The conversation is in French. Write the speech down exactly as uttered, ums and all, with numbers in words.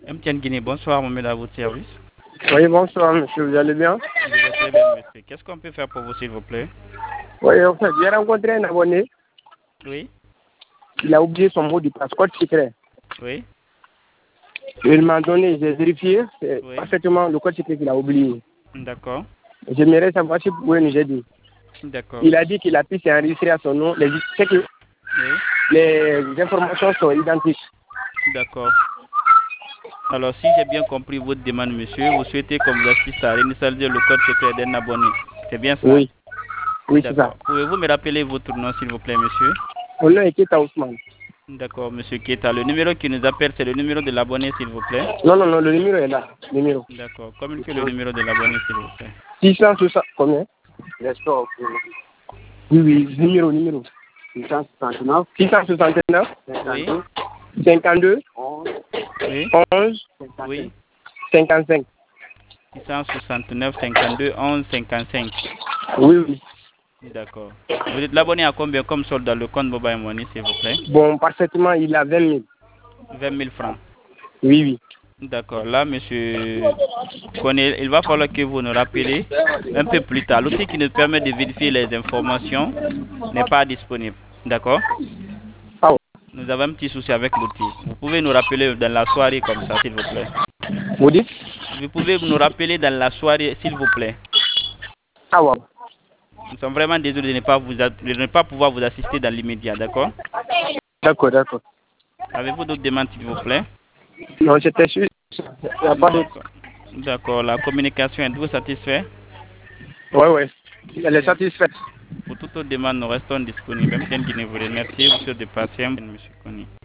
M T N Guinée, bonsoir, Mohamed, à votre service. Oui, bonsoir, monsieur, vous allez bien? Je vais très bien, monsieur. Qu'est-ce qu'on peut faire pour vous, s'il vous plaît? Oui, en fait, j'ai rencontré un abonné. Oui. Il a oublié son mot du passeport secret. Oui. Il m'a donné, j'ai vérifié, c'est Oui. parfaitement le code secret qu'il a oublié. D'accord. J'aimerais savoir si vous pouvez nous aider. D'accord. Il a dit qu'il a pu s'enregistrer à son nom. Les, c'est que Oui. les informations sont identiques. D'accord. Alors, si j'ai bien compris votre demande, monsieur, vous souhaitez qu'on vous assiste à réinitialiser le code secret d'un abonné. C'est bien cela? Oui, oui, c'est ça. D'accord. Pouvez-vous me rappeler votre nom, s'il vous plaît, monsieur? Mon nom est Keta Ousmane. D'accord, monsieur Keta. Le numéro qui nous appelle, c'est le numéro de l'abonné, s'il vous plaît? Non, non, non, le numéro est là. Le numéro. D'accord. Communiquez le numéro de l'abonné, s'il vous plaît. six cent soixante, combien? Oui, oui, numéro, numéro. six cent soixante-neuf. six cent soixante-neuf. Oui. cinquante-deux. Oui. onze. Oui. cinquante-cinq. six cent soixante-neuf, cinquante-deux, onze, cinquante-cinq. Oui, oui. D'accord. Vous êtes l'abonné à combien comme solde dans le compte Mobile Money, s'il vous plaît? Bon, parfaitement, il a vingt mille. vingt mille francs. Oui, oui. D'accord. Là, monsieur Koné, il va falloir que vous nous rappelez un peu plus tard. L'outil qui nous permet de vérifier les informations n'est pas disponible. D'accord? Ah ouais. Nous avons un petit souci avec l'outil. Vous pouvez nous rappeler dans la soirée comme ça, s'il vous plaît. Vous dites? Vous pouvez nous rappeler dans la soirée, s'il vous plaît. Ah ouais. Nous sommes vraiment désolés de ne pas, vous, de ne pas pouvoir vous assister dans l'immédiat. D'accord? D'accord, d'accord. Avez-vous d'autres demandes, s'il vous plaît? Non, j'étais sûr. Il n'y a pas de... D'accord. La communication est vous satisfait? Oui, oui. Elle est satisfaite. Pour toute autre demande, nous restons disponibles. M T N Guinée vous remercie. Vous souhaite de patience, monsieur Kony.